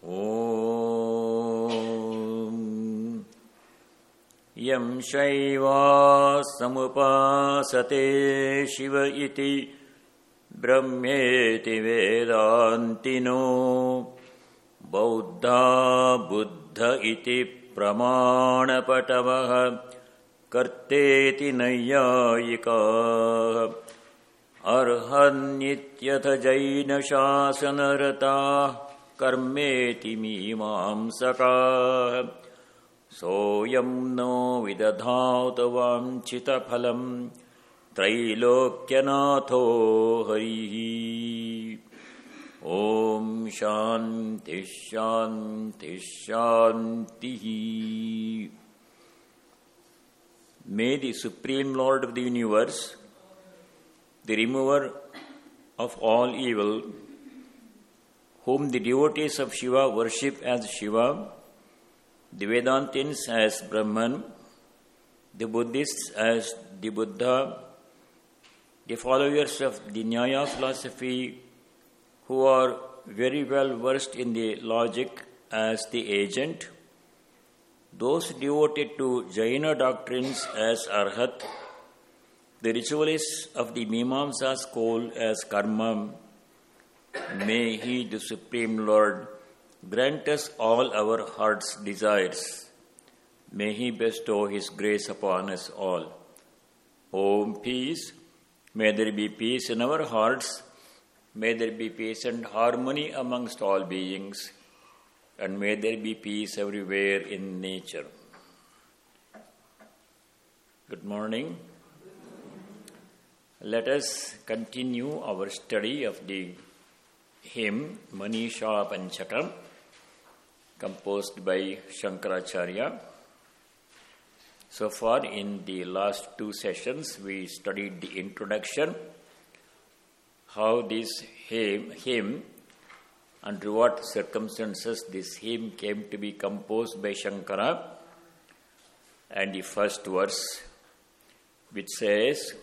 Om Yam Shaiva Samupasate Shiva iti Brahmeti Vedantino Bauddha Buddha iti Pramanapatavaha Karteti Nayayika Arhanityatha Jaina Shasanarata Karmeti Mimamsaka Soyam no vidadhautavam chitaphalam Trailokyanato Harihi Om Shanti Shanti Shanti. May the Supreme Lord of the Universe, the remover of all evil, whom the devotees of Shiva worship as Shiva, the Vedantins as Brahman, the Buddhists as the Buddha, the followers of the Nyaya philosophy who are very well versed in the logic as the agent, those devoted to Jaina doctrines as Arhat, the ritualists of the Mimamsa school as Karma, may He, the Supreme Lord, grant us all our heart's desires. May He bestow His grace upon us all. Om peace. May there be peace in our hearts. May there be peace and harmony amongst all beings. And may there be peace everywhere in nature. Good morning. Let us continue our study of the hymn Manisha Panchakam, composed by Shankaracharya. So far, in the last two sessions, we studied the introduction, how this hymn, under what circumstances this hymn came to be composed by Shankara, and the first verse, which says,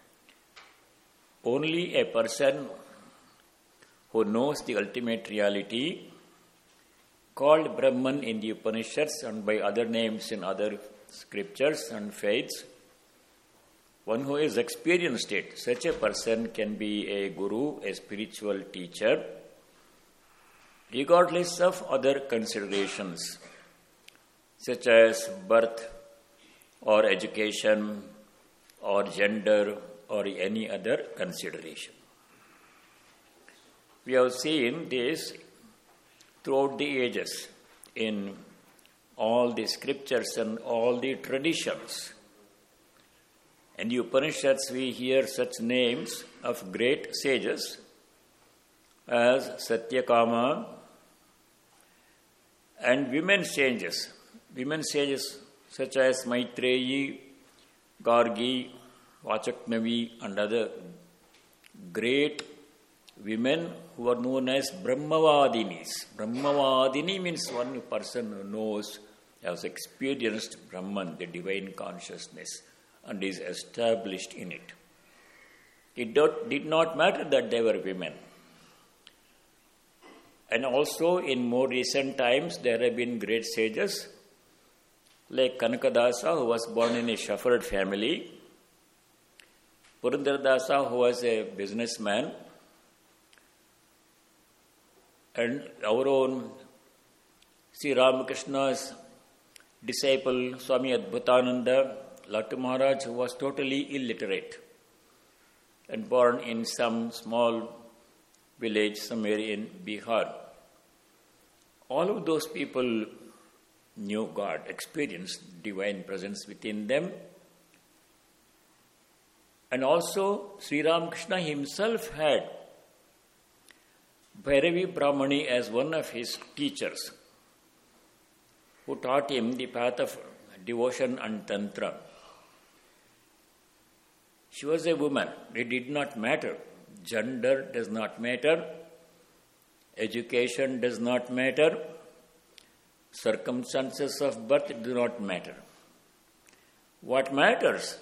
only a person who knows the ultimate reality, called Brahman in the Upanishads and by other names in other scriptures and faiths, one who has experienced it, such a person can be a guru, a spiritual teacher, regardless of other considerations, such as birth or education or gender or any other consideration. We have seen this throughout the ages in all the scriptures and all the traditions. In the Upanishads, we hear such names of great sages as Satyakama, and women sages such as Maitreyi, Gargi, Vachaknavi, and other great women who are known as Brahmavadinis. Brahmavadini means one person who knows, has experienced Brahman, the divine consciousness, and is established in it. It did not matter that they were women. And also in more recent times, there have been great sages like Kanakadasa, who was born in a shepherd family, Purandaradasa, who was a businessman, and our own Sri Ramakrishna's disciple, Swami Adbhutananda, Lakshmi Maharaj, who was totally illiterate and born in some small village somewhere in Bihar. All of those people knew God, experienced divine presence within them. And also, Sri Ramakrishna himself had Bhairavi Brahmani as one of his teachers, who taught him the path of devotion and tantra. She was a woman. It did not matter. Gender does not matter. Education does not matter. Circumstances of birth do not matter. What matters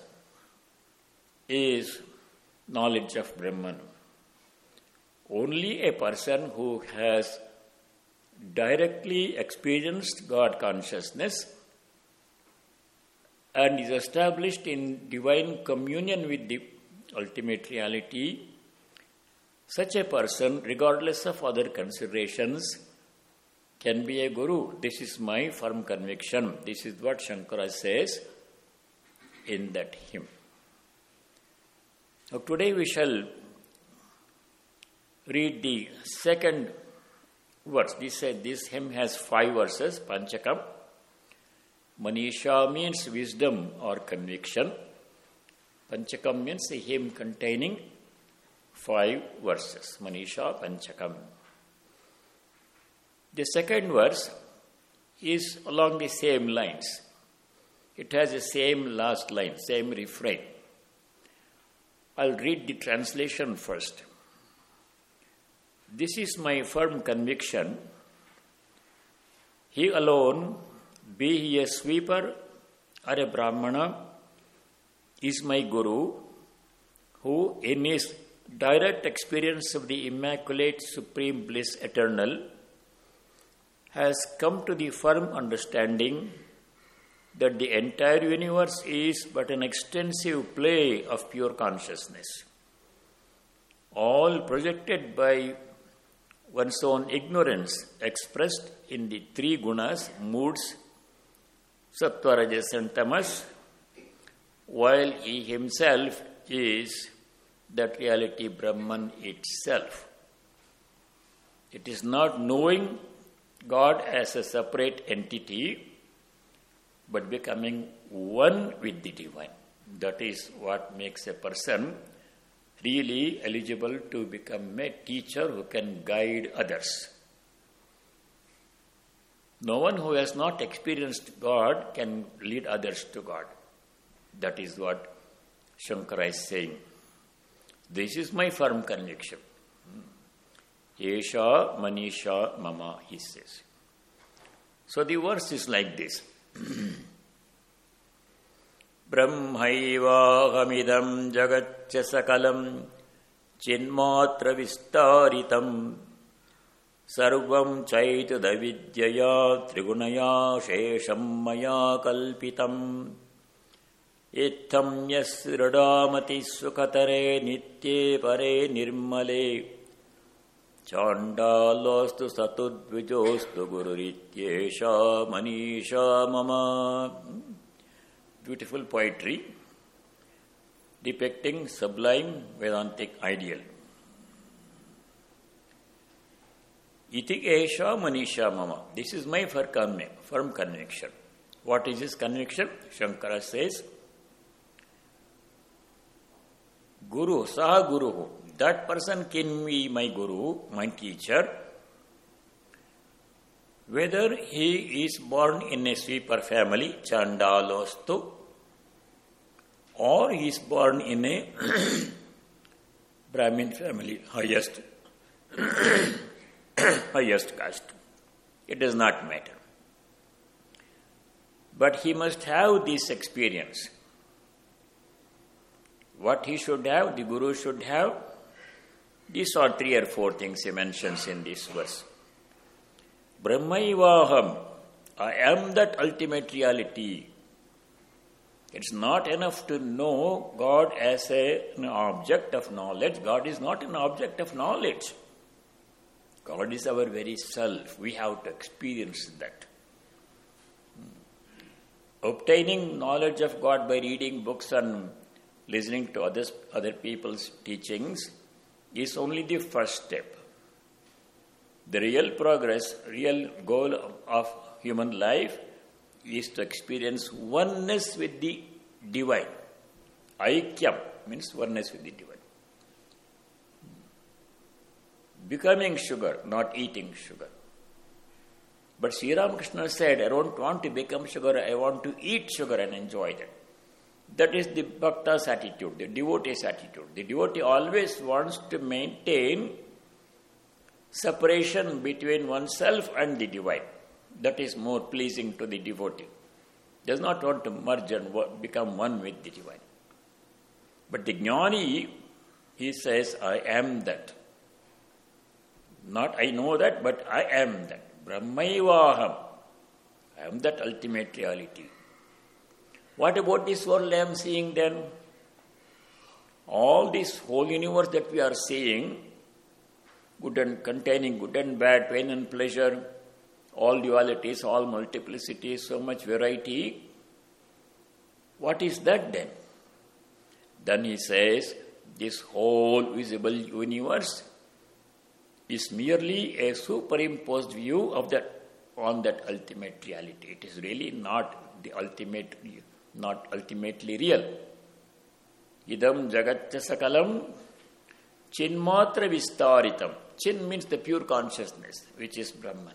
is knowledge of Brahman. Only a person who has directly experienced God consciousness and is established in divine communion with the ultimate reality, such a person, regardless of other considerations, can be a guru. This is my firm conviction. This is what Shankara says in that hymn. Now, today we shall read the second verse. This hymn has 5 verses, Panchakam. Manisha means wisdom or conviction. Panchakam means a hymn containing 5 verses. Manisha Panchakam. The second verse is along the same lines. It has the same last line, same refrain. I'll read the translation first. This is my firm conviction. He alone, be he a sweeper or a Brahmana, is my Guru, who in his direct experience of the Immaculate Supreme Bliss Eternal has come to the firm understanding that the entire universe is but an extensive play of pure consciousness, all projected by one's own ignorance expressed in the 3 gunas, moods, sattva, rajas and tamas, while he himself is that reality Brahman itself. It is not knowing God as a separate entity, but becoming one with the divine. That is what makes a person really eligible to become a teacher who can guide others. No one who has not experienced God can lead others to God. That is what Shankara is saying. This is my firm conviction. Esha Manisha Mama, he says. So the verse is like this. Brahmaivahamidam jagatya sakalam chinmatra vistaritam sarvam chaitudha vidyaya trigunaya shesham maya kalpitam itham yasradamati sukatare nitye pare nirmale chandalostu satudvijostu gururityesha manisha mama. Beautiful poetry depicting sublime Vedantic ideal. Iti esha manisha mama. This is my firm conviction. What is his conviction? Shankara says, Guru, Saha Guru. That person can be my Guru, my teacher, whether he is born in a sweeper family, Chandalostu, or he is born in a Brahmin family, highest caste. It does not matter. But he must have this experience. What he should have, the Guru should have, these are 3 or 4 things he mentions in this verse. Brahmaivaham, I am that ultimate reality. It's not enough to know God as an object of knowledge. God is not an object of knowledge. God is our very self. We have to experience that. Obtaining knowledge of God by reading books and listening to other people's teachings is only the first step. The real progress, real goal of human life is to experience oneness with the divine. Aikyam means oneness with the divine. Becoming sugar, not eating sugar. But Sri Ramakrishna said, I don't want to become sugar, I want to eat sugar and enjoy that. That is the bhakta's attitude, the devotee's attitude. The devotee always wants to maintain separation between oneself and the divine. That is more pleasing to the devotee. Does not want to merge and become one with the divine. But the jnani, he says, I am that. Not I know that, but I am that. Brahmaivaham. I am that ultimate reality. What about this world I am seeing then? All this whole universe that we are seeing, good and containing good and bad, pain and pleasure, all dualities, all multiplicities, so much variety. What is that then? Then he says, this whole visible universe is merely a superimposed view of that on that ultimate reality. It is really not the ultimate, not ultimately real. Idam jagatya sakalam chinmatra vistaritam. Chin means the pure consciousness, which is Brahman.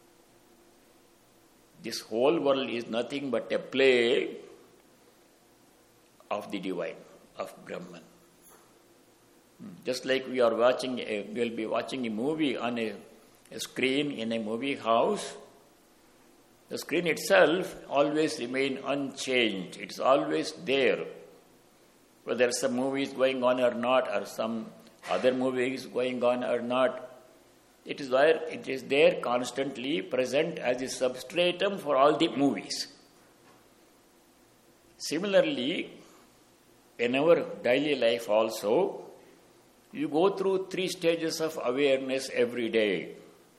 This whole world is nothing but a play of the divine, of Brahman. Just like we are watching, we'll be watching a movie on a screen in a movie house. The screen itself always remains unchanged. It's always there. Whether some movie is going on or not, or some other movie is going on or not, it is there constantly present as a substratum for all the movies. Similarly, in our daily life also, you go through 3 stages of awareness every day.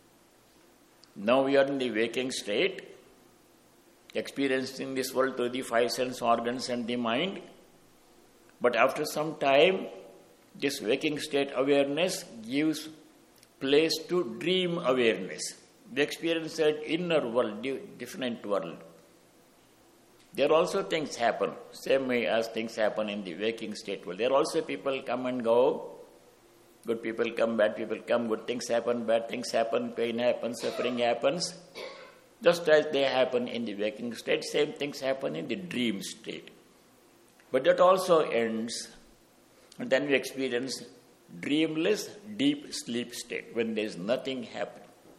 Now we are in the waking state, experiencing this world through the 5 sense organs and the mind. But after some time, this waking state awareness gives place to dream awareness. We experience that inner world, different world. There also things happen, same way as things happen in the waking state world. There also people come and go. Good people come, bad people come, good things happen, bad things happen, pain happens, suffering happens. Just as they happen in the waking state, same things happen in the dream state. But that also ends, and then we experience dreamless, deep sleep state, when there is nothing happening.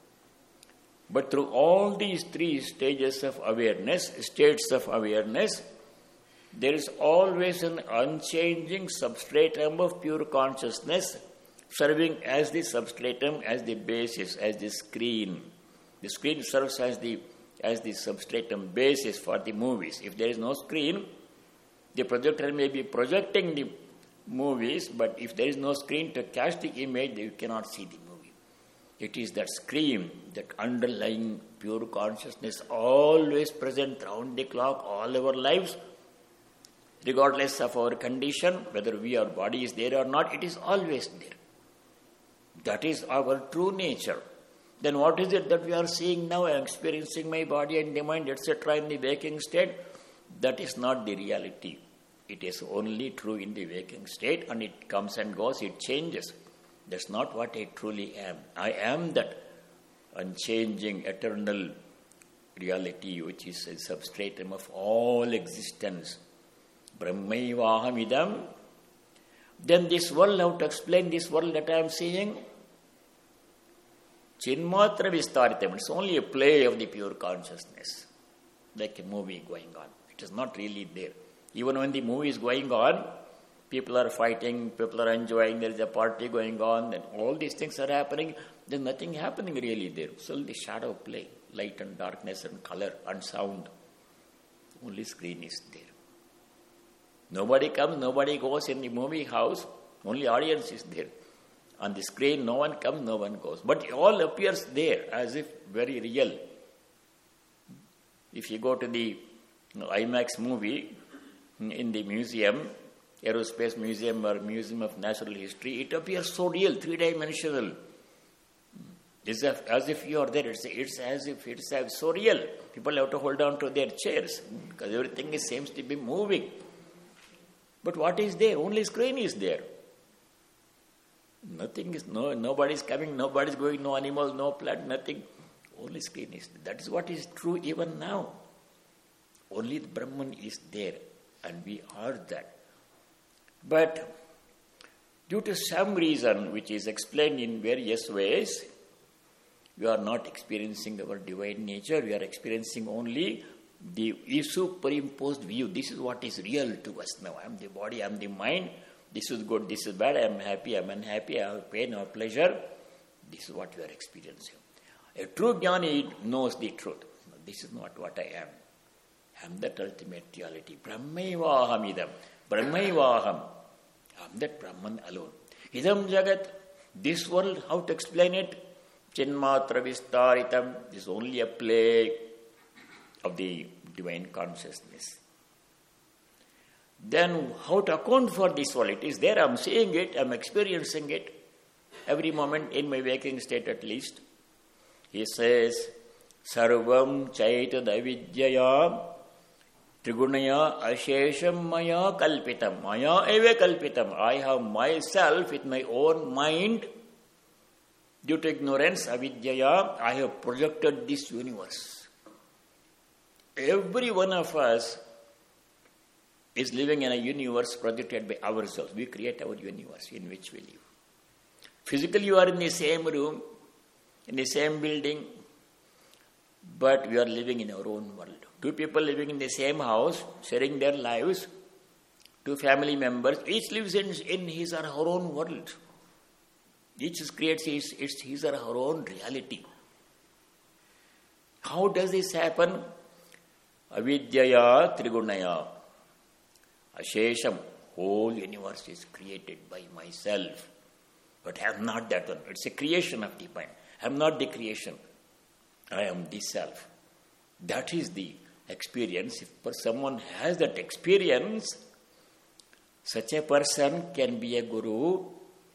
But through all these 3 stages of awareness, states of awareness, there is always an unchanging substratum of pure consciousness, serving as the substratum, as the basis, as the screen. The screen serves as the substratum basis for the movies. If there is no screen, the projector may be projecting the movies, but if there is no screen to catch the image, you cannot see the movie. It is that screen, that underlying pure consciousness, always present round the clock, all our lives, regardless of our condition, whether our body is there or not, it is always there. That is our true nature. Then what is it that we are seeing now? I am experiencing my body and the mind, etc. in the waking state. That is not the reality. It is only true in the waking state, and it comes and goes, it changes. That's not what I truly am. I am that unchanging, eternal reality, which is a substratum of all existence. Brahmaivaham idam. Then this world, how to explain this world that I am seeing? Chinmatra vistaritam. It's only a play of the pure consciousness, like a movie going on. It is not really there. Even when the movie is going on, people are fighting, people are enjoying, there is a party going on, and all these things are happening. There's nothing happening really there. It's only shadow play, light and darkness and color and sound. Only screen is there. Nobody comes, nobody goes in the movie house, only audience is there. On the screen, no one comes, no one goes. But it all appears there as if very real. If you go to the IMAX movie in the museum, Aerospace Museum or Museum of Natural History, it appears so real, 3-dimensional. It's as if you are there. It's as if it's so real. People have to hold on to their chairs because everything seems to be moving. But what is there? Only screen is there. Nothing is, nobody is coming, nobody is going, no animal, no plant, nothing. Only screen is there. That is what is true even now. Only the Brahman is there, and we are that. But due to some reason which is explained in various ways, we are not experiencing our divine nature. We are experiencing only the superimposed view. This is what is real to us now. I am the body, I am the mind. This is good, this is bad. I am happy, I am unhappy. I have pain, I have pleasure. This is what we are experiencing. A true jnani knows the truth. This is not what I am. I am that ultimate reality. Brahmaivaham idam. Brahmaivaham. I am that Brahman alone. Idam jagat. This world, how to explain it? Chinmatra vistaritam. This is only a play of the divine consciousness. Then how to account for this world? It is there, I am seeing it, I am experiencing it. Every moment in my waking state at least. He says, Sarvam chaitad avidyaya trigunaya ashesham maya kalpitam. Maya eva kalpitam. I have myself with my own mind. Due to ignorance, avidyaya, I have projected this universe. Every one of us is living in a universe projected by ourselves. We create our universe in which we live. Physically, you are in the same room, in the same building, but we are living in our own world. Two people living in the same house, sharing their lives, two family members, each lives in his or her own world. Each creates his or her own reality. How does this happen? Avidyaya trigunaya. Ashesham, whole universe is created by myself. But I am not that one. It's a creation of the mind. I am not the creation. I am the self. That is the experience. If someone has that experience, such a person can be a guru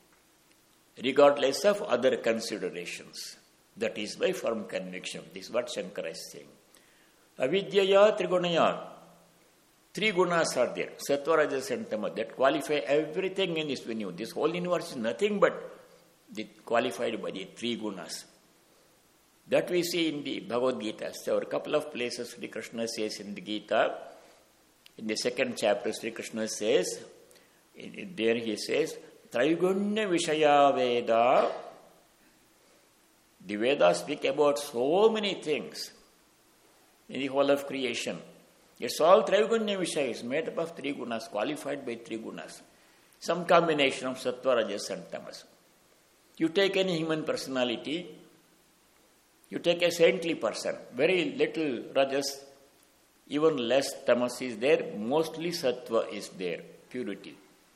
regardless of other considerations. That is my firm conviction. This is what Shankara is saying. Avidyaya trigunaya. Three gunas are there. Sattva, Rajas and Tamas that qualify everything in this universe. This whole universe is nothing but qualified by the three gunas. That we see in the Bhagavad Gita. There are a couple of places Sri Krishna says in the Gita. In the second chapter, Sri Krishna says, there he says, Traigunya Vishaya Veda. The Vedas speak about so many things in the whole of creation. It's all Traigunya Vishaya is made up of three gunas, qualified by three gunas. Some combination of Sattva, Rajas and Tamas. You take any human personality, you take a saintly person, very little Rajas, even less Tamas is there, mostly Sattva is there, purity.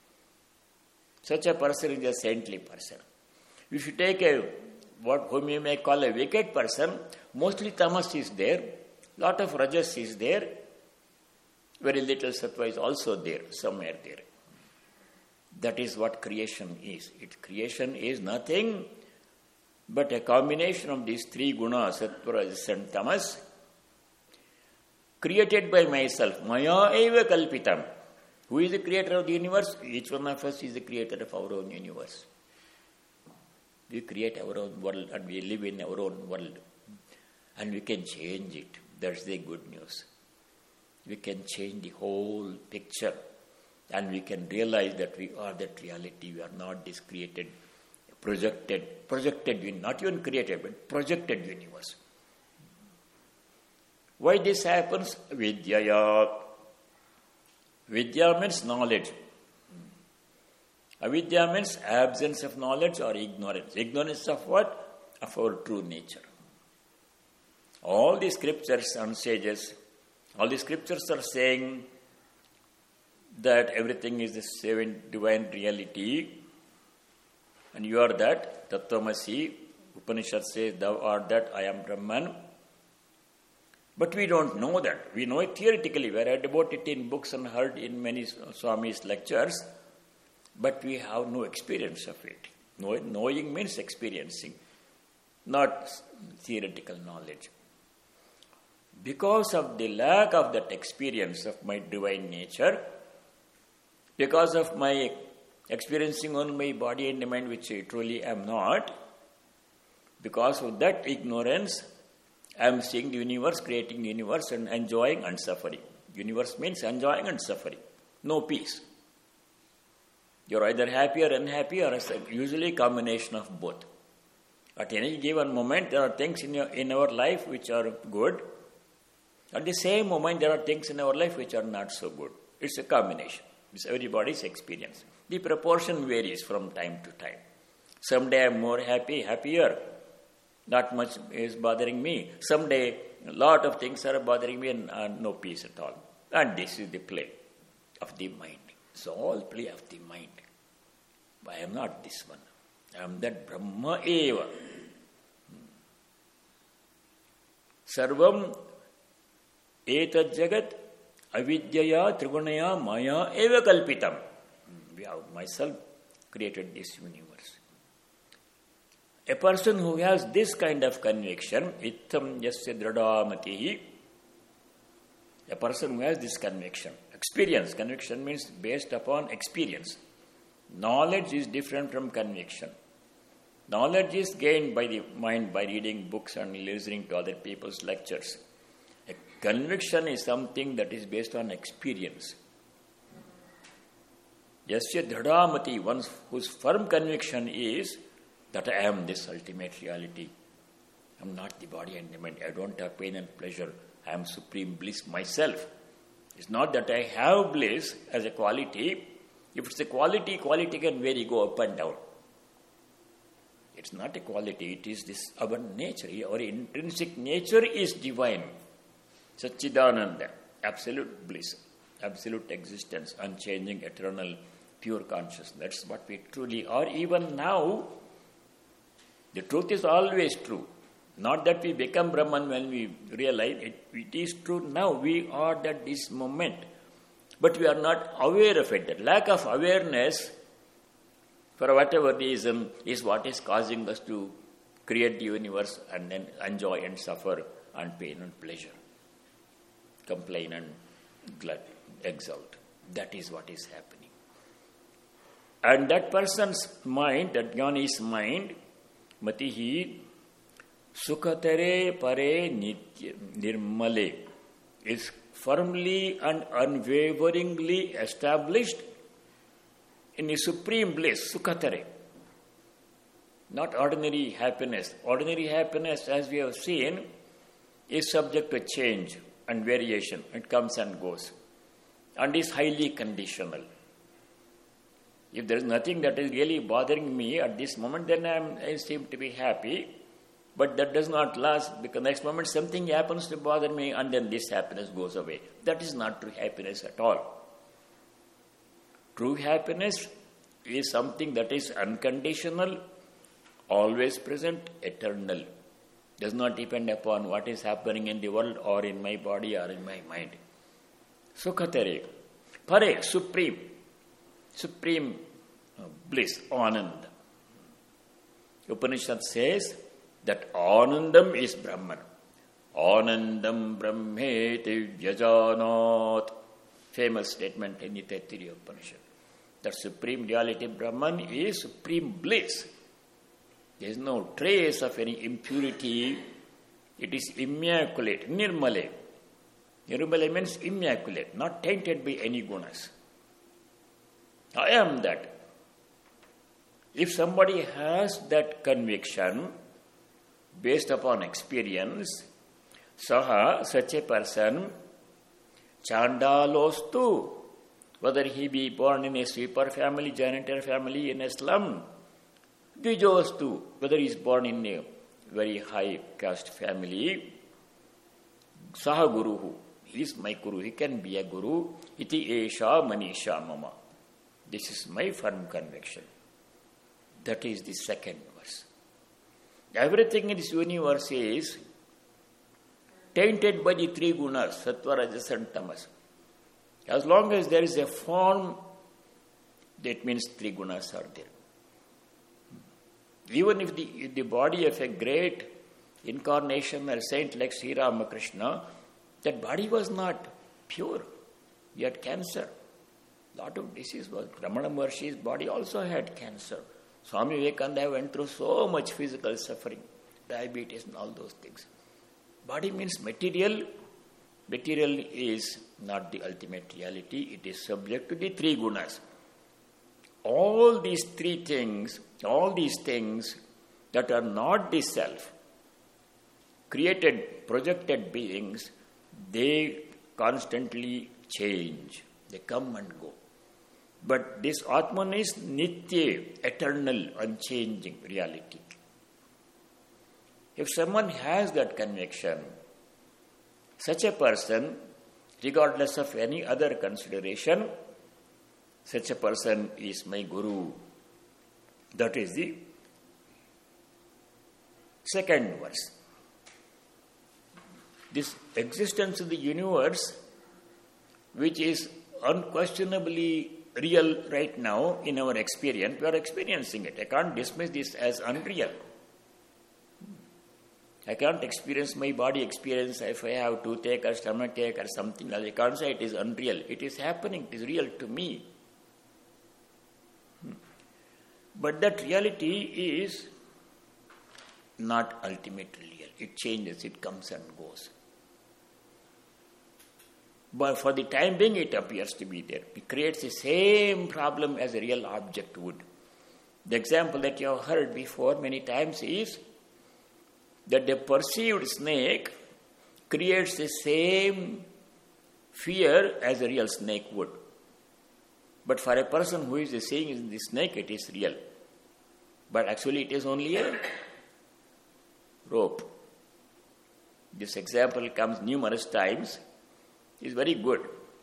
Such a person is a saintly person. If you take whom you may call a wicked person, mostly Tamas is there, lot of Rajas is there, very little Sattva is also there, somewhere there. That is what creation is. Creation is nothing but a combination of these three gunas, Sattva, Rajas and Tamas, created by myself. Maya eva kalpitam. Who is the creator of the universe? Each one of us is the creator of our own universe. We create our own world and we live in our own world. And we can change it. That's the good news. We can change the whole picture and we can realize that we are that reality. We are not this created, projected, not even created, but projected universe. Why this happens? Vidyaya. Vidya means knowledge. Avidya means absence of knowledge or ignorance. Ignorance of what? Of our true nature. All the scriptures and sages, all the scriptures are saying that everything is the same divine reality and you are that, Tattvamasi. Upanishad says, thou art that, I am Brahman. But we don't know that. We know it theoretically. We read about it in books and heard in many Swami's lectures, but we have no experience of it. Knowing means experiencing, not theoretical knowledge. Because of the lack of that experience of my divine nature, because of my experiencing only my body and mind, which I truly am not, because of that ignorance, I am seeing the universe, creating the universe and enjoying and suffering. Universe means enjoying and suffering. No peace. You are either happy or unhappy or usually a combination of both. At any given moment, there are things in our life which are good. At the same moment, there are things in our life which are not so good. It's a combination. It's everybody's experience. The proportion varies from time to time. Someday I am more happier. Not much is bothering me. Someday, a lot of things are bothering me and no peace at all. And this is the play of the mind. It's all play of the mind. But I am not this one. I am that Brahma eva. Sarvam etat jagat avidyaya trigunaya maya eva kalpitam. We have myself created this universe. A person who has this kind of conviction, ittam yasya dradamatihi, a person who has this conviction, experience, conviction means based upon experience. Knowledge is different from conviction. Knowledge is gained by the mind by reading books and listening to other people's lectures. A conviction is something that is based on experience. Yasya dhadamati, one whose firm conviction is that I am this ultimate reality. I am not the body and the mind. I don't have pain and pleasure. I am supreme bliss myself. It's not that I have bliss as a quality. If it's a quality, quality can vary, go up and down. It's not a quality, it is this our nature. Our intrinsic nature is divine. Satchidananda, absolute bliss, absolute existence, unchanging, eternal, pure consciousness. That's what we truly are. Even now, the truth is always true. Not that we become Brahman when we realize it. It is true now. We are at this moment. But we are not aware of it. The lack of awareness, for whatever reason, is what is causing us to create the universe and then enjoy and suffer and pain and pleasure. Complain and exult. That is what is happening. And that person's mind, that Jnani's mind, Matihi, Sukhatere Pare Nirmale, is firmly and unwaveringly established in the supreme bliss, Sukhatere. Not ordinary happiness. Ordinary happiness, as we have seen, is subject to change and variation. It comes and goes. And is highly conditional. If there is nothing that is really bothering me at this moment, then I seem to be happy. But that does not last, because next moment something happens to bother me and then this happiness goes away. That is not true happiness at all. True happiness is something that is unconditional, always present, eternal. Does not depend upon what is happening in the world or in my body or in my mind. Sukhatere. Pare, supreme bliss, Ananda. Upanishad says that Anandam is Brahman. Anandam Brahmeti Vyajanat. Famous statement in the Taittiriya Upanishad. That supreme reality Brahman is supreme bliss. There is no trace of any impurity. It is immaculate, nirmale. Nirmale means immaculate, not tainted by any gunas. I am that. If somebody has that conviction based upon experience, saha, such a person, chandalostu, whether he be born in a sweeper family, janitor family, in a slum, dvijostu, whether he is born in a very high caste family, saha guruhu, he is my guru, he can be a guru, iti esha manisha mama. This is my firm conviction. That is the second verse. Everything in this universe is tainted by the three gunas, sattva, rajas and tamas. As long as there is a form, that means three gunas are there. Even if the body of a great incarnation or saint like Sri Ramakrishna, that body was not pure. He had cancer. Lot of disease was. Ramana Maharshi's body also had cancer. Swami Vivekananda went through so much physical suffering, diabetes and all those things. Body means material. Material is not the ultimate reality. It is subject to the three gunas. All these things that are not the self, created, projected beings, they constantly change. They come and go. But this Atman is Nitya, eternal, unchanging reality. If someone has that conviction, such a person, regardless of any other consideration, such a person is my Guru. That is the second verse. This existence of the universe, which is unquestionably real right now in our experience, we are experiencing it. I can't dismiss this as unreal. I can't experience my body experience if I have toothache or stomachache or something else. I can't say it is unreal. It is happening. It is real to me. But that reality is not ultimately real. It changes. It comes and goes. But for the time being, it appears to be there. It creates the same problem as a real object would. The example that you have heard before many times is that the perceived snake creates the same fear as a real snake would. But for a person who is seeing the snake, it is real. But actually it is only a rope. This example comes numerous times. It's very good.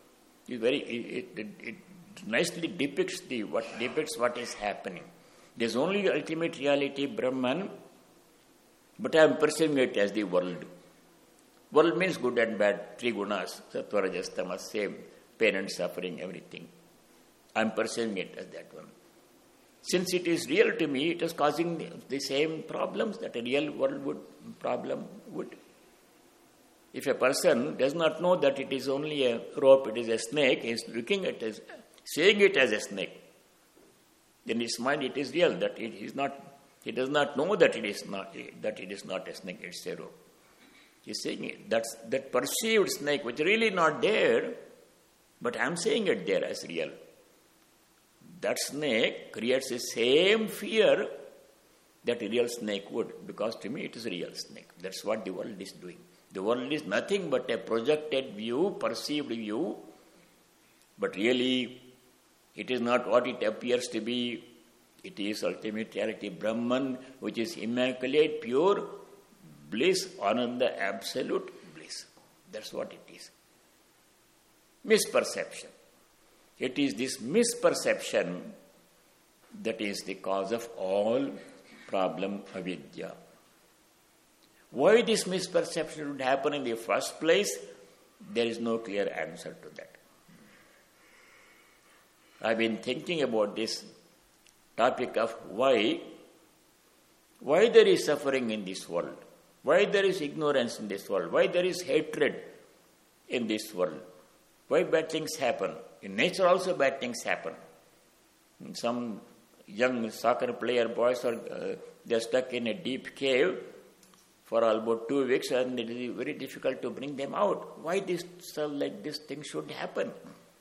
It nicely depicts what is happening. There's only the ultimate reality, Brahman, but I am perceiving it as the world. World means good and bad, three gunas, sattva, rajas, tamas, same, pain and suffering, everything. I am perceiving it as that one. Since it is real to me, it is causing the same problems that a real world would. If a person does not know that it is only a rope, it is a snake, he is looking at it, seeing it as a snake, then in his mind it is real, that it is not. He does not know that it is not a snake, it's a rope. He is saying it. That's that perceived snake, which is really not there, but I am saying it there as real. That snake creates the same fear that a real snake would, because to me it is a real snake. That's what the world is doing. The world is nothing but a projected view, perceived view, but really it is not what it appears to be. It is ultimate reality, Brahman, which is immaculate, pure bliss, Ananda, absolute bliss. That's what it is. Misperception. It is this misperception that is the cause of all problem, avidya. Why this misperception would happen in the first place, there is no clear answer to that. I've been thinking about this topic of why there is suffering in this world, why there is ignorance in this world, why there is hatred in this world, why bad things happen. In nature also bad things happen. Some young soccer player boys they're stuck in a deep cave for about 2 weeks, and it is very difficult to bring them out. Why this thing should happen?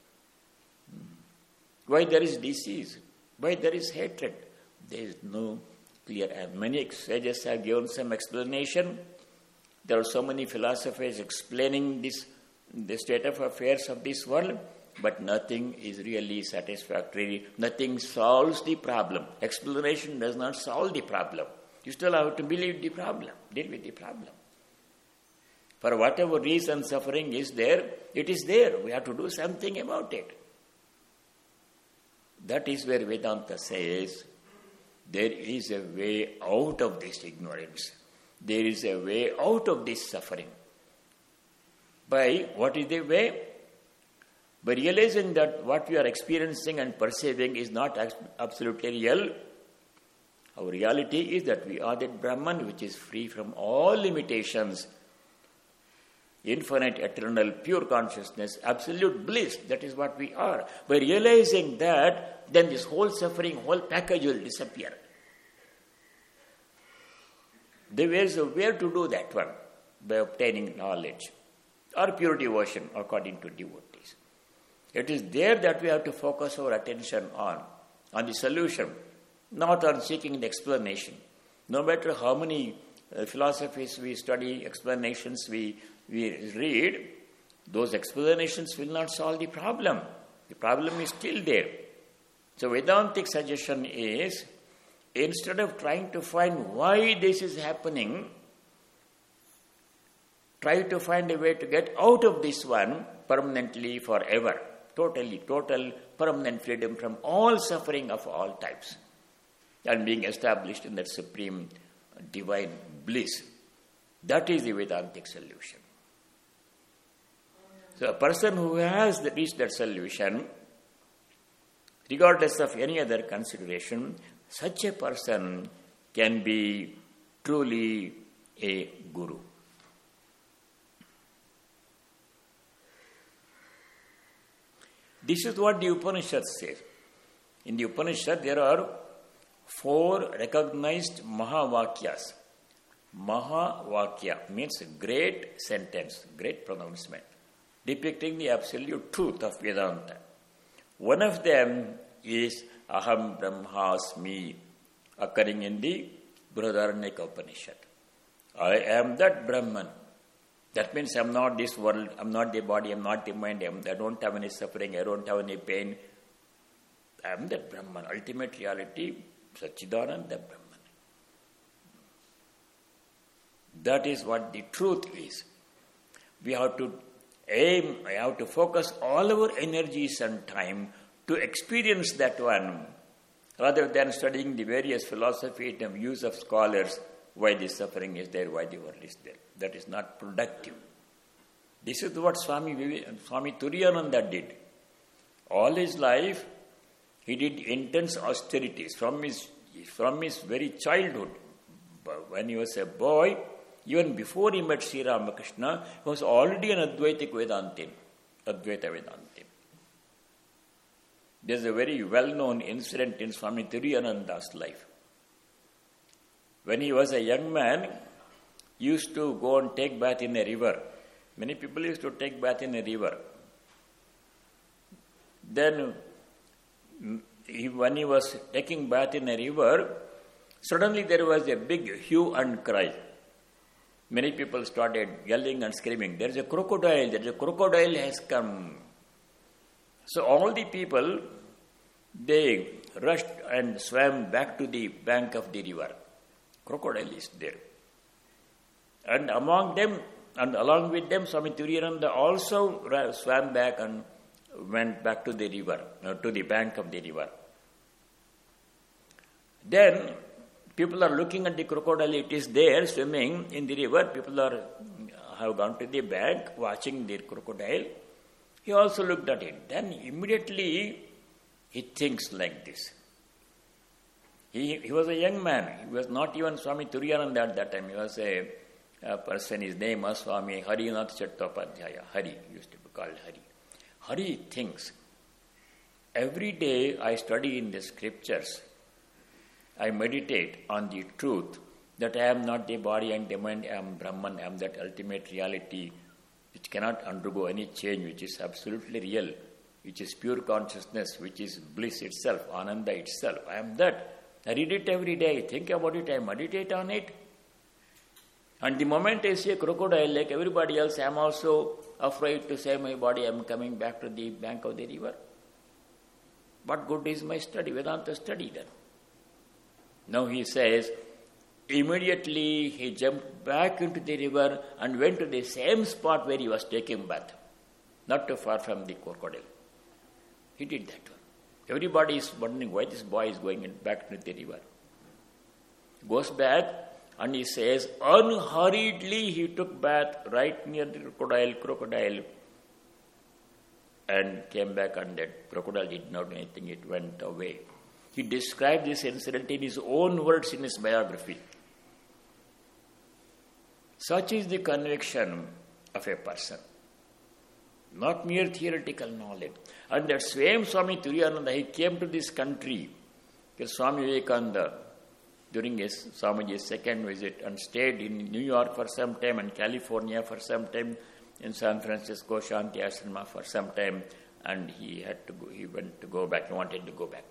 Why there is disease? Why there is hatred? There is no clear answer. Many sages have given some explanation. There are so many philosophers explaining the state of affairs of this world, but nothing is really satisfactory. Nothing solves the problem. Explanation does not solve the problem. You still have to believe the problem, deal with the problem. For whatever reason suffering is there, it is there. We have to do something about it. That is where Vedanta says there is a way out of this ignorance. There is a way out of this suffering. By what is the way? By realizing that what we are experiencing and perceiving is not absolutely real. Our reality is that we are that Brahman which is free from all limitations, infinite, eternal, pure consciousness, absolute bliss. That is what we are. By realizing that, then this whole suffering, whole package will disappear. There is a way to do that one, by obtaining knowledge or pure devotion according to devotees. It is there that we have to focus our attention on the solution, not on seeking the explanation. No matter how many philosophies we study, explanations we read, those explanations will not solve the problem. The problem is still there. So Vedantic suggestion is, instead of trying to find why this is happening, try to find a way to get out of this one permanently, forever. Total, permanent freedom from all suffering of all types. And being established in that supreme divine bliss. That is the Vedantic solution. So a person who has reached that solution, regardless of any other consideration, such a person can be truly a guru. This is what the Upanishad says. In the Upanishad, there are 4 recognized Mahavakyas. Mahavakya means great sentence, great pronouncement, depicting the absolute truth of Vedanta. One of them is Aham Brahmasmi, occurring in the Brihadaranyaka Upanishad. I am that Brahman. That means I am not this world, I am not the body, I am not the mind, I don't have any suffering, I don't have any pain. I am that Brahman, ultimate reality, Satchidananda Brahman. That is what the truth is. We have to aim, we have to focus all our energies and time to experience that one, rather than studying the various philosophies and views of scholars, why the suffering is there, why the world is there. That is not productive. This is what Swami Turiyananda did. All his life, he did intense austerities from his very childhood. But when he was a boy, even before he met Sri Ramakrishna, he was already an Advaitic Vedantin, Advaita Vedantin. There is a very well-known incident in Swami Turiyananda's life. When he was a young man, he used to go and take bath in a river. Many people used to take bath in a river. Then, when he was taking bath in a river, suddenly there was a big hue and cry. Many people started yelling and screaming, there is a crocodile has come. So all the people, they rushed and swam back to the bank of the river. Crocodile is there. And among them, and along with them, Swami Turiyananda also swam back and went back to the river, to the bank of the river. Then, people are looking at the crocodile, it is there swimming in the river. People have gone to the bank watching the crocodile. He also looked at it. Then immediately he thinks like this. He was a young man. He was not even Swami Turiyananda at that time. He was a person, his name was Swami Harinath Chattopadhyaya. Hari, used to be called Hari. Hari thinks, every day I study in the scriptures, I meditate on the truth that I am not the body and the mind, I am Brahman, I am that ultimate reality which cannot undergo any change, which is absolutely real, which is pure consciousness, which is bliss itself, Ananda itself. I am that. I read it every day, I think about it, I meditate on it. And the moment I see a crocodile, like everybody else, I am also afraid to say my body, I am coming back to the bank of the river. What good is my study, Vedanta study then? Now he says, immediately he jumped back into the river and went to the same spot where he was taking bath, not too far from the crocodile. He did that one. Everybody is wondering why this boy is going back into the river. Goes back and he says, unhurriedly he took bath right near the crocodile, and came back, and that crocodile did not do anything, it went away. He described this incident in his own words in his biography. Such is the conviction of a person, not mere theoretical knowledge. And that same Swami Turiyananda, he came to this country, Swami Vivekananda, during his Swamiji's second visit, and stayed in New York for some time and California for some time, in San Francisco, Shanti Ashrama for some time, and he wanted to go back.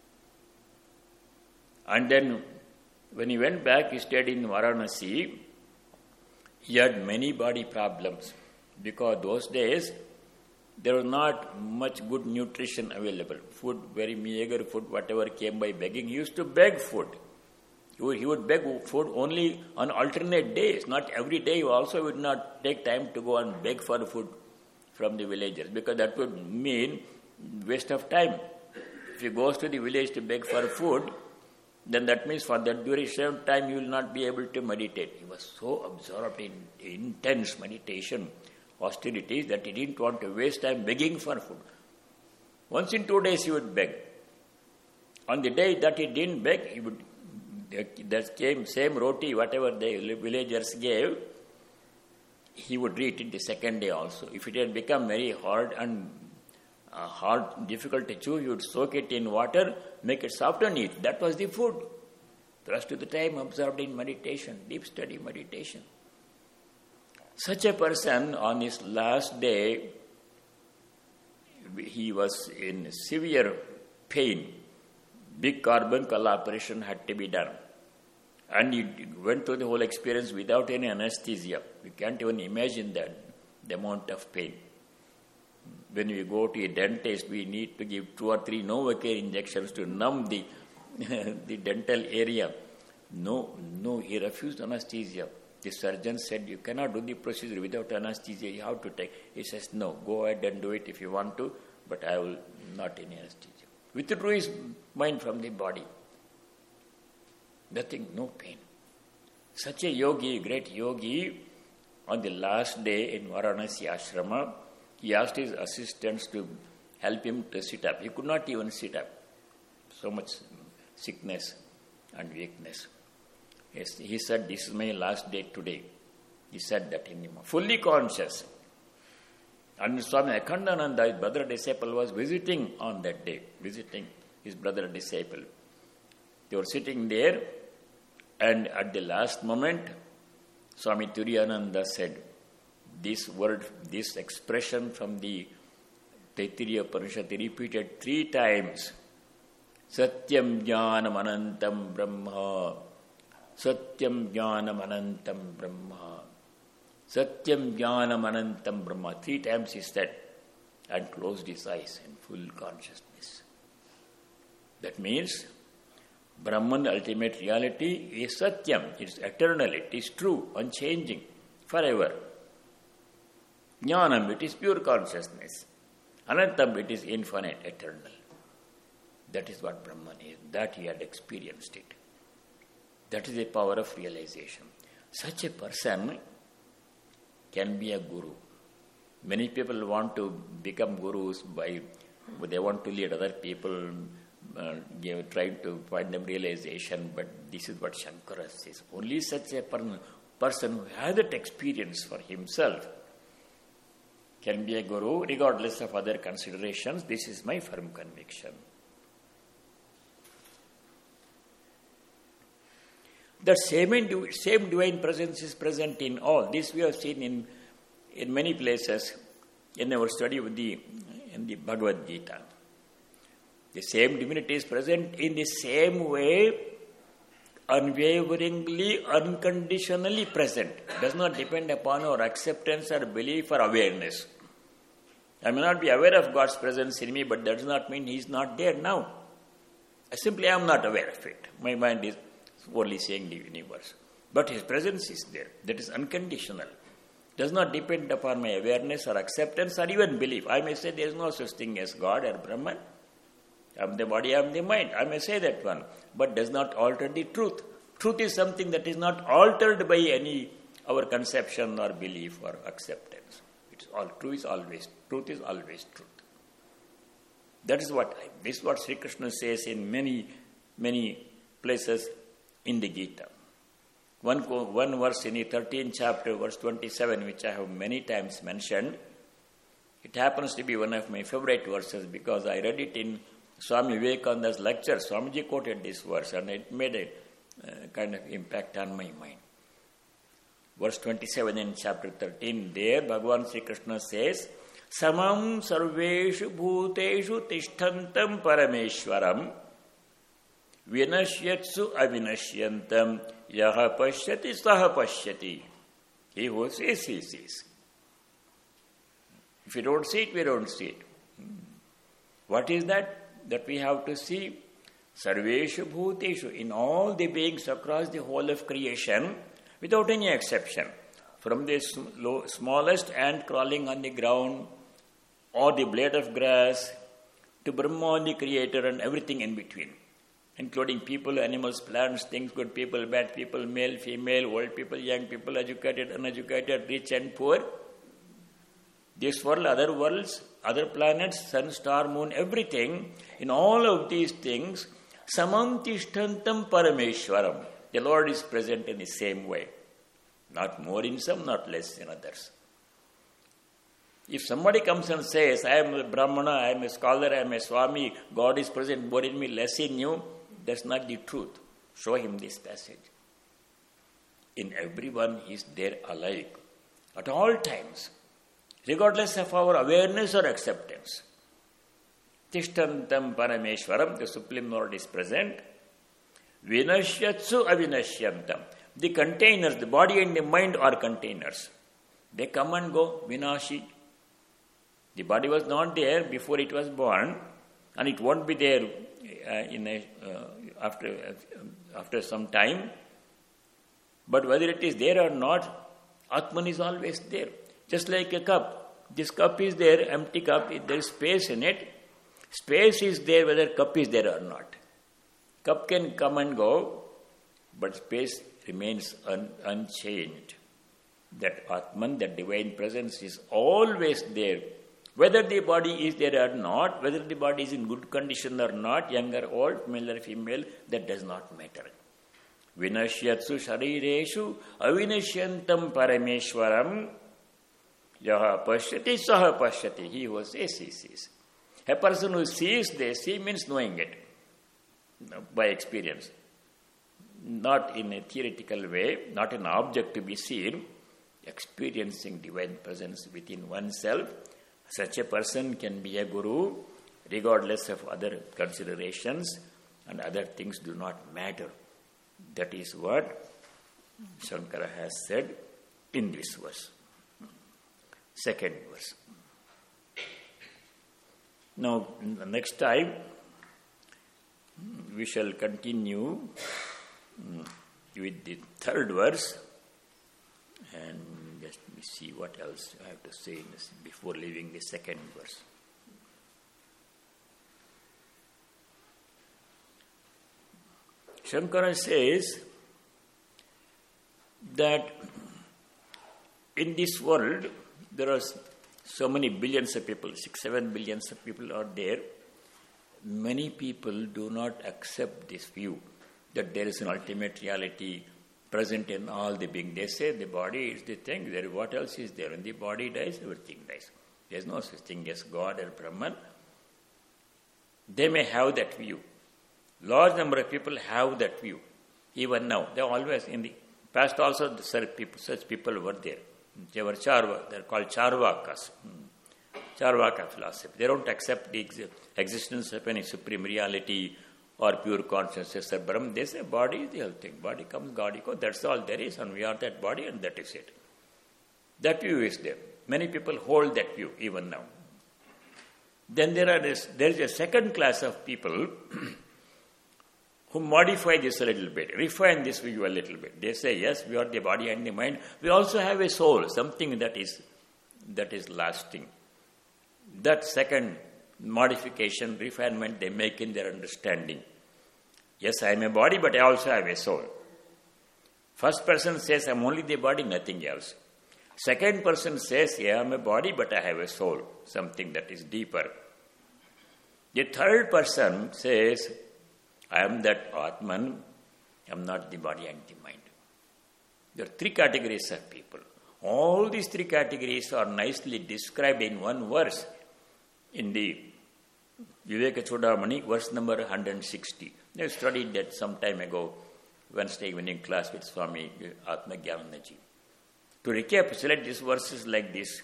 And then, when he went back, he stayed in Varanasi. He had many body problems, because those days, there was not much good nutrition available. Food, very meager food, whatever came by begging. He used to beg food. He would beg food only on alternate days, not every day. He also would not take time to go and beg for food from the villagers, because that would mean waste of time. If he goes to the village to beg for food, then that means for that duration of time you will not be able to meditate. He was so absorbed in intense meditation, austerities, that he didn't want to waste time begging for food. Once in 2 days he would beg. On the day that he didn't beg, he would that same roti, whatever the villagers gave, he would eat it the second day also. If it had become very hard and difficult to chew, he would soak it in water, make it soft and eat. That was the food. The rest of the time absorbed in meditation, deep study meditation. Such a person, on his last day, he was in severe pain. Big carbuncle operation had to be done. And he went through the whole experience without any anesthesia. We can't even imagine that, the amount of pain. When we go to a dentist, we need to give 2 or 3 Novacare injections to numb the dental area. No, he refused anesthesia. The surgeon said, you cannot do the procedure without anesthesia, you have to take. He says, no, go ahead and do it if you want to, but I will not in anesthesia. Withdrew his mind from the body. Nothing, no pain. Such a yogi, great yogi, on the last day in Varanasi ashrama, he asked his assistants to help him to sit up. He could not even sit up. So much sickness and weakness. Yes, he said, this is my last day today. He said that in him, fully conscious. And Swami Akhandananda, his brother disciple, was visiting on that day, visiting his brother disciple. They were sitting there, and at the last moment, Swami Turiyananda said, this word, this expression from the Taittiriya Upanishad, he repeated 3 times. Satyam Jnanam Anantam Brahma. Satyam Jnanam Anantam Brahma. Satyam Jnanam Anantam Brahma. 3 times he said, and closed his eyes in full consciousness. That means Brahman, ultimate reality, is Satyam. It is eternal, it is true, unchanging, forever. Jnanam, it is pure consciousness. Anantam, it is infinite, eternal. That is what Brahman is. That he had experienced it. That is the power of realization. Such a person can be a guru. Many people want to become gurus they want to lead other people, trying to find them realization, but this is what Shankara says. Only such a person who has that experience for himself can be a guru, regardless of other considerations. This is my firm conviction. That same divine presence is present in all. This we have seen in many places in our study in the Bhagavad Gita. The same divinity is present in the same way, unwaveringly, unconditionally present. Does not depend upon our acceptance or belief or awareness. I may not be aware of God's presence in me, but that does not mean He is not there now. I simply am not aware of it. My mind is only saying the universe. But His presence is there. That is unconditional. Does not depend upon my awareness or acceptance or even belief. I may say there is no such thing as God or Brahman. I am the body, I am the mind. I may say that one. But does not alter the truth. Truth is something that is not altered by our conception or belief or acceptance. Truth is always truth. That is what Sri Krishna says in many, many places in the Gita. One verse in the 13th chapter, verse 27, which I have many times mentioned. It happens to be one of my favorite verses because I read it in Swami Vivekananda's lecture. Swamiji quoted this verse and it made a kind of impact on my mind. Verse 27 in chapter 13, there Bhagavan Sri Krishna says, Samam sarveshu bhuteshu tishtantam parameshwaram vinashyatsu avinashyantam yaha pashyati saha pashyati. He who sees, he sees. If you don't see it, we don't see it. What is that we have to see? Sarveshu bhuteshu, in all the beings across the whole of creation, without any exception, from the smallest ant crawling on the ground or the blade of grass to Brahma the creator and everything in between, including people, animals, plants, things, good people, bad people, male, female, old people, young people, educated, uneducated, rich and poor. This world, other worlds, other planets, sun, star, moon, everything, in all of these things, samantishtantam parameshwaram. The Lord is present in the same way. Not more in some, not less in others. If somebody comes and says, I am a Brahmana, I am a scholar, I am a Swami, God is present more in me, less in you, that's not the truth. Show him this passage. In everyone he is there alike, at all times, regardless of our awareness or acceptance. Tishtantam parameshwaram, the Supreme Lord is present. Vinashyatsu avinashyantam. The containers, the body and the mind are containers. They come and go, vinashi. The body was not there before it was born, and it won't be there after some time. But whether it is there or not, Atman is always there. Just like a cup. This cup is there, empty cup, there is space in it. Space is there whether cup is there or not. Cup can come and go, but space remains unchanged. That Atman, that divine presence is always there. Whether the body is there or not, whether the body is in good condition or not, young or old, male or female, that does not matter. Vinashyatsu sharireshu avinashyantam parameshwaram yaha pashyati saha pashyati. He who says, he sees. A person who sees this, he means knowing it by experience. Not in a theoretical way, not an object to be seen, experiencing divine presence within oneself. Such a person can be a guru regardless of other considerations, and other things do not matter. That is what Shankara has said in this verse. Second verse. Now, next time, we shall continue with the third verse, and let me see what else I have to say in this before leaving the second verse. Shankara says that in this world there are so many billions of people, 6-7 billions of people are there. Many people do not accept this view that there is an ultimate reality present in all the being. They say the body is the thing, there what else is there? When the body dies, everything dies. There is no such thing as God or Brahman. They may have that view. Large number of people have that view. Even now, they always, in the past also, such people were there. They were Charvaka, they are called Charvakas. Charvaka philosophy. They don't accept the existence of any supreme reality or pure consciousness or Brahman. They say body is the whole thing. Body comes, God goes, that's all there is, and we are that body, and that is it. That view is there. Many people hold that view even now. Then there is a second class of people who modify this a little bit, refine this view a little bit. They say, yes, we are the body and the mind. We also have a soul, something that is lasting. That second modification, refinement they make in their understanding. Yes, I am a body, but I also have a soul. First person says, I am only the body, nothing else. Second person says, yeah, I am a body, but I have a soul, something that is deeper. The third person says, I am that Atman, I am not the body and the mind. There are three categories of people. All these three categories are nicely described in one verse in the Viveka Chudamani, verse number 160. I studied that some time ago, Wednesday evening class with Swami Atma Gyananaji. To recapitulate these verses like this,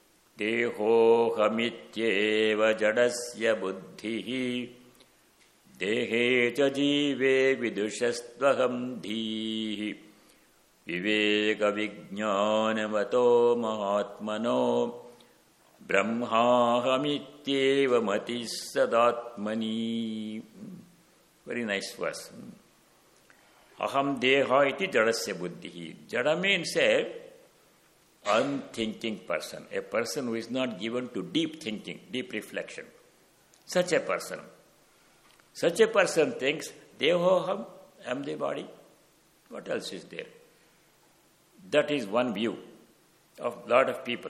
Deho hamityeva jadasya buddhihi Dehe cha jive vidushastvaham dhihi Viveka vijnanavato mahatmano Brahmahamityeva matis sadatmani. Very nice verse. Aham deha iti jadasya buddhihi. Jada means a unthinking person, a person who is not given to deep thinking, deep reflection. Such a person thinks, Dehoham, I am the body. What else is there? That is one view of a lot of people.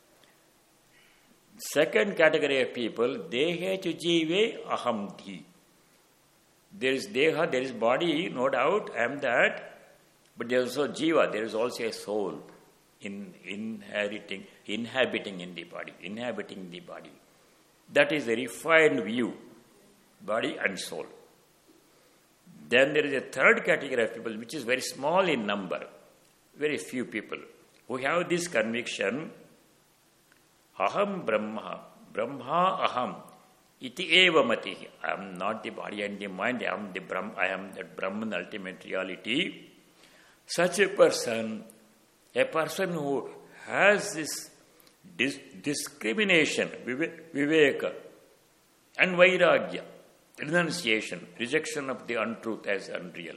Second category of people, Dehe chujive aham dhi. There is Deha, there is body, no doubt, I am that. But there is also Jiva, there is also a soul inhabiting in the body, inhabiting the body. That is a refined view, body and soul. Then there is a third category of people, which is very small in number, very few people, who have this conviction, aham brahma, brahma aham, iti eva mati. I am not the body and the mind, I am that Brahman, ultimate reality. Such a person who has this discrimination, viveka, and vairagya, renunciation, rejection of the untruth as unreal.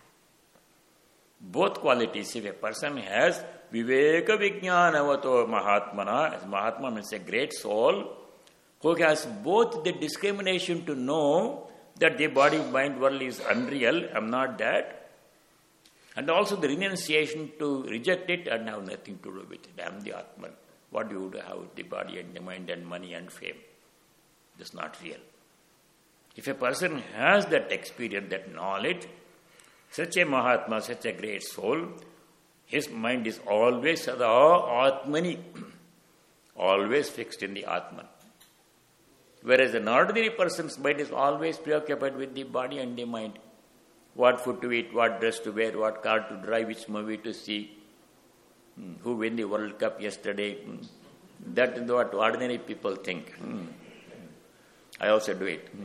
Both qualities, if a person has viveka vijnanavato mahatmana, as Mahatma means a great soul, who has both the discrimination to know that the body, mind, world is unreal, I am not that, and also the renunciation to reject it and have nothing to do with it. I am the Atman. What do you have with the body and the mind and money and fame? That's not real. If a person has that experience, that knowledge, such a Mahatma, such a great soul, his mind is always sada Atmani, always fixed in the Atman. Whereas an ordinary person's mind is always preoccupied with the body and the mind. What food to eat, what dress to wear, what car to drive, which movie to see, who won the World Cup yesterday. That is what ordinary people think. I also do it.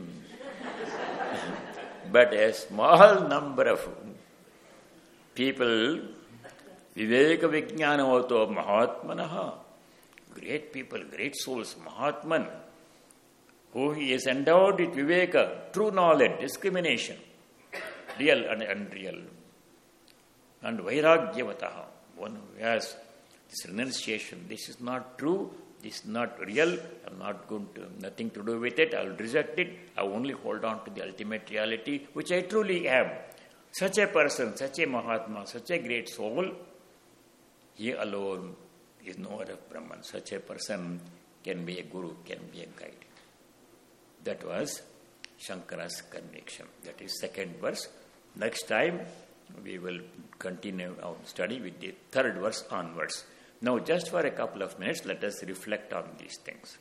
But a small number of people, viveka vijnanavato mahatmanaha, great people, great souls, Mahatman, who he is endowed with viveka, true knowledge, discrimination, real and unreal. And vairagyavataha, one who has this renunciation, this is not true, this is not real, I'm not going to, nothing to do with it, I'll reject it, I only hold on to the ultimate reality, which I truly am. Such a person, such a Mahatma, such a great soul, he alone is knower of Brahman. Such a person can be a guru, can be a guide. That was Shankara's conviction. That is second verse. Next time we will continue our study with the third verse onwards. Now just for a couple of minutes, let us reflect on these things.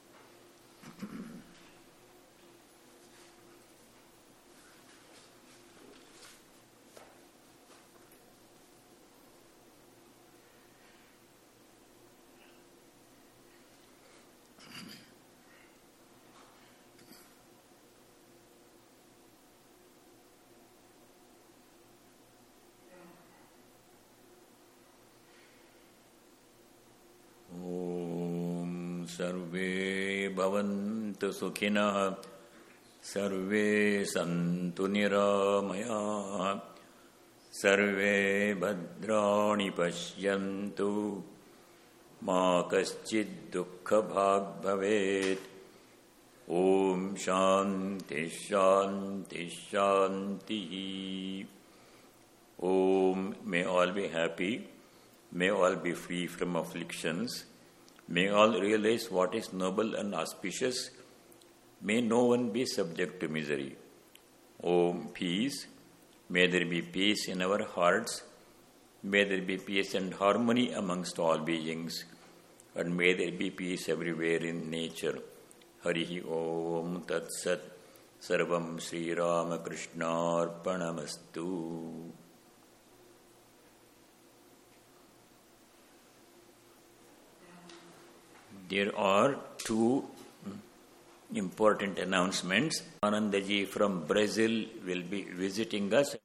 Sarve bhavantu sukhinah, sarve santu niramaya, sarve bhadrani pashyantu, ma kaschid dukkha bhag bhavet. Om shanti shanti shanti. Om, may all be happy, may all be free from afflictions. May all realize what is noble and auspicious. May no one be subject to misery. Om, peace. May there be peace in our hearts. May there be peace and harmony amongst all beings. And may there be peace everywhere in nature. Harihi Om Tat Sat. Sarvam Sri Ramakrishna Arpanamastu. There are two important announcements. Anandaji from Brazil will be visiting us.